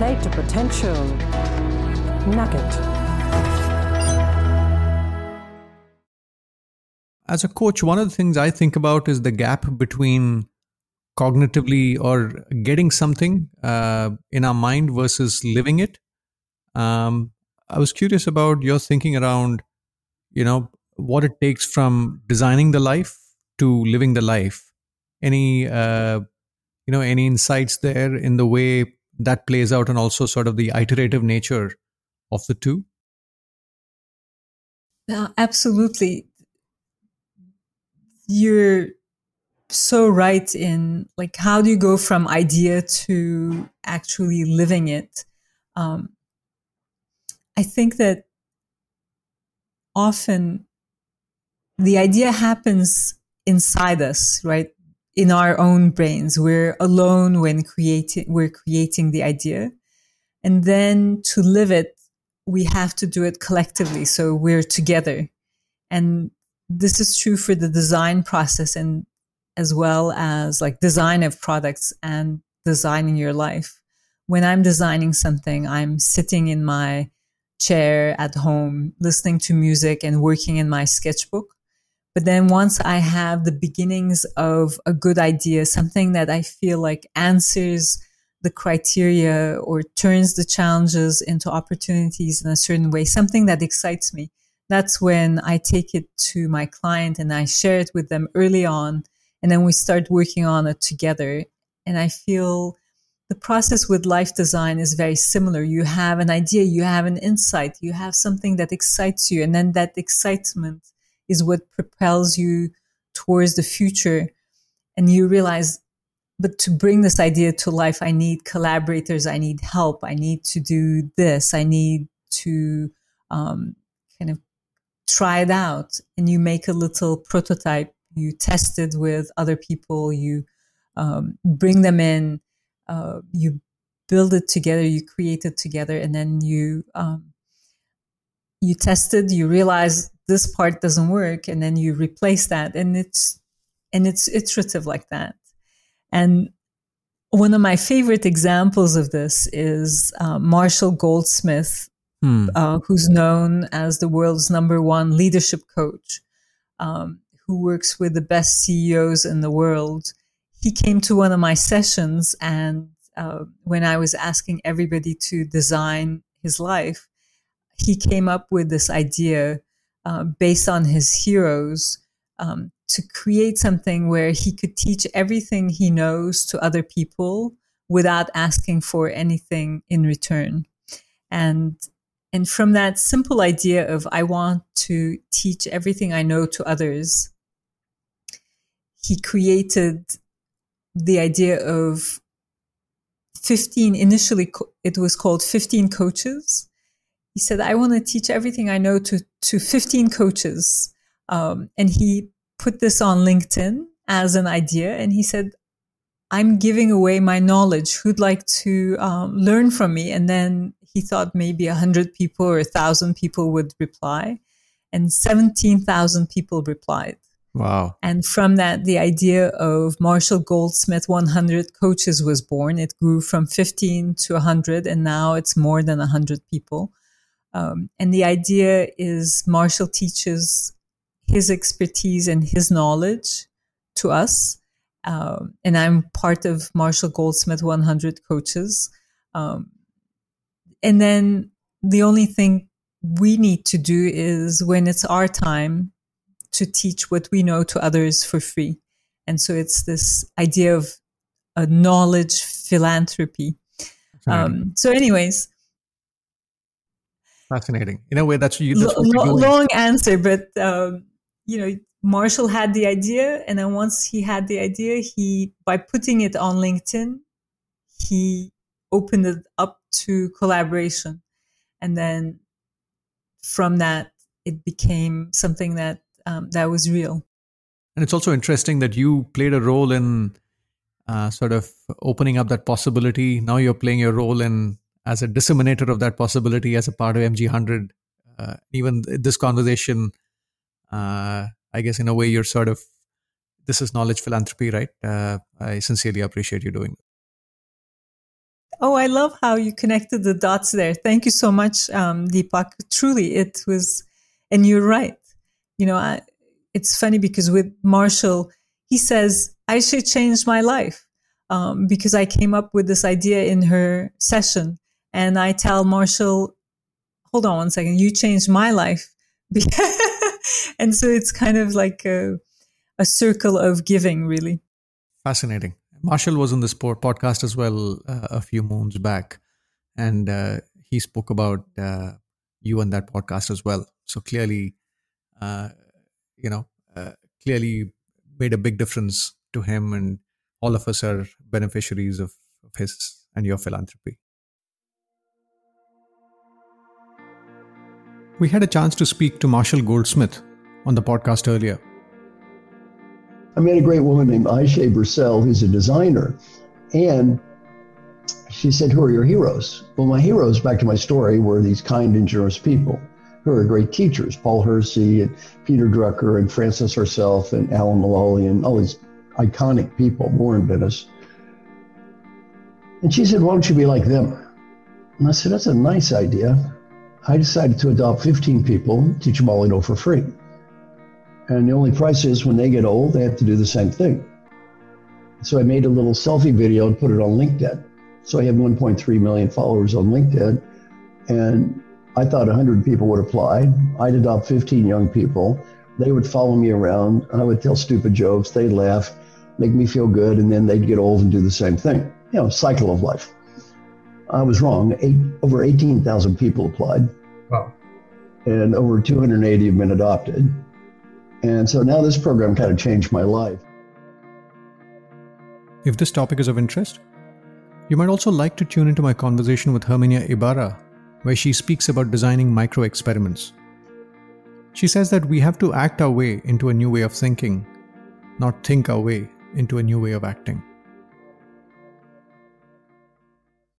Play to Potential Nugget. As a coach, one of the things I think about is the gap between cognitively or getting something in our mind versus living it. I was curious about your thinking around, what it takes from designing the life to living the life. Any insights there in the way that plays out, and also sort of the iterative nature of the two? Absolutely. You're so right in like, how do you go from idea to actually living it? I think that often the idea happens inside us, right? In our own brains. We're alone when we're creating the idea. And then to live it, we have to do it collectively. So we're together. And this is true for the design process, and as well as like design of products and designing your life. When I'm designing something, I'm sitting in my chair at home, listening to music and working in my sketchbook. But then once I have the beginnings of a good idea, something that I feel like answers the criteria or turns the challenges into opportunities in a certain way, something that excites me, that's when I take it to my client and I share it with them early on. And then we start working on it together. And I feel the process with life design is very similar. You have an idea, you have an insight, you have something that excites you. And then that excitement is what propels you towards the future. And you realize, but to bring this idea to life, I need collaborators, I need help, I need to do this, I need to kind of try it out. And you make a little prototype, you test it with other people, you bring them in, you build it together, you create it together, and then you test it, you realize this part doesn't work, and then you replace that. And it's iterative like that. And one of my favorite examples of this is Marshall Goldsmith, who's known as the world's #1 leadership coach, who works with the best CEOs in the world. He came to one of my sessions, and when I was asking everybody to design his life, he came up with this idea based on his heroes to create something where he could teach everything he knows to other people without asking for anything in return. And from that simple idea of, I want to teach everything I know to others, he created the idea of 15, initially it was called 15 coaches. He said, I want to teach everything I know to 15 coaches. And he put this on LinkedIn as an idea. And he said, I'm giving away my knowledge. Who'd like to learn from me? And then he thought maybe 100 people or 1,000 people would reply. And 17,000 people replied. Wow. And from that, the idea of Marshall Goldsmith 100 Coaches was born. It grew from 15 to 100, and now it's more than 100 people. And the idea is Marshall teaches his expertise and his knowledge to us. And I'm part of Marshall Goldsmith 100 Coaches. And then the only thing we need to do is, when it's our time, to teach what we know to others for free. And so it's this idea of a knowledge philanthropy. So anyways. Fascinating. In a way, that's what long answer, but Marshall had the idea, and then once he had the idea, by putting it on LinkedIn, he opened it up to collaboration, and then from that, it became something that was real. And it's also interesting that you played a role in sort of opening up that possibility. Now you're playing your role in as a disseminator of that possibility as a part of MG100. Even this conversation, I guess in a way you're sort of, this is knowledge philanthropy, right? I sincerely appreciate you doing that. Oh, I love how you connected the dots there. Thank you so much, Deepak. Truly, it was, and you're right. It's funny because with Marshall, he says, I should change my life because I came up with this idea in her session. And I tell Marshall, hold on one second, you changed my life. And so it's kind of like a circle of giving, really. Fascinating. Marshall was on this podcast as well a few moons back, and he spoke about you on that podcast as well. So clearly, clearly made a big difference to him, and all of us are beneficiaries of his and your philanthropy. We had a chance to speak to Marshall Goldsmith on the podcast earlier. I met a great woman named Aisha Bursell, who's a designer, and she said, who are your heroes? Well, my heroes, back to my story, were these kind and generous people who are great teachers, Paul Hersey and Peter Drucker and Frances herself and Alan Mulally and all these iconic people, Warren Bennis. And she said, why don't you be like them? And I said, that's a nice idea. I decided to adopt 15 people, teach them all I know for free. And the only price is when they get old, they have to do the same thing. So I made a little selfie video and put it on LinkedIn. So I have 1.3 million followers on LinkedIn. And I thought 100 people would apply. I'd adopt 15 young people. They would follow me around. I would tell stupid jokes. They'd laugh, make me feel good. And then they'd get old and do the same thing. Cycle of life. I was wrong. Over 18,000 people applied. Wow. And over 280 have been adopted. And so now this program kind of changed my life. If this topic is of interest, you might also like to tune into my conversation with Herminia Ibarra, where she speaks about designing micro experiments. She says that we have to act our way into a new way of thinking, not think our way into a new way of acting.